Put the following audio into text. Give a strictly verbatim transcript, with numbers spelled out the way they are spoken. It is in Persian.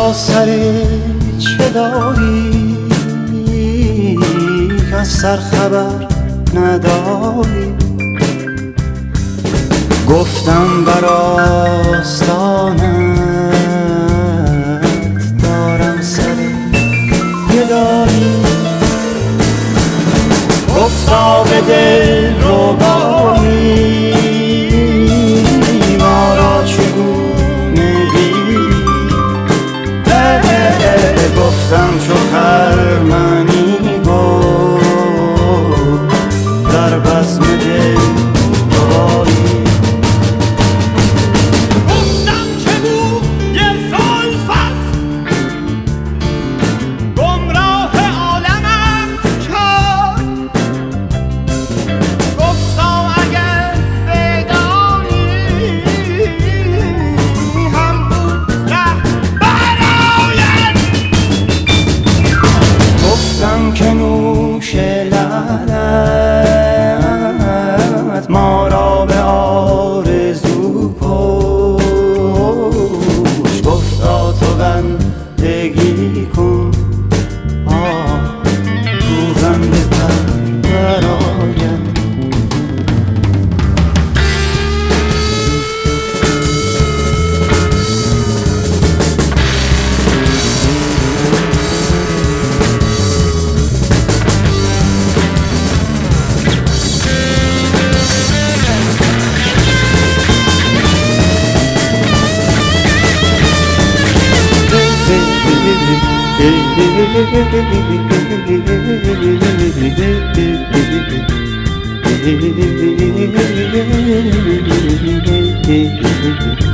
مرا سر چه داری که از سر خبر نداری؟ گفتم بر آستانت دارم سر یه داری. گفتا به دل ربایی ما را چگونه گیری؟ گفتم چو خرمنی گفت در بزم دل ربایی. گفتم که بوی زلفت گمراه عالمم کرد. گفتا اگر بدانی هم بود ره براید. گفتم که نوش لعلت ما را به آرزو کش. گفتا تو بندگی کن آه روزم به پر برایم. Thank you.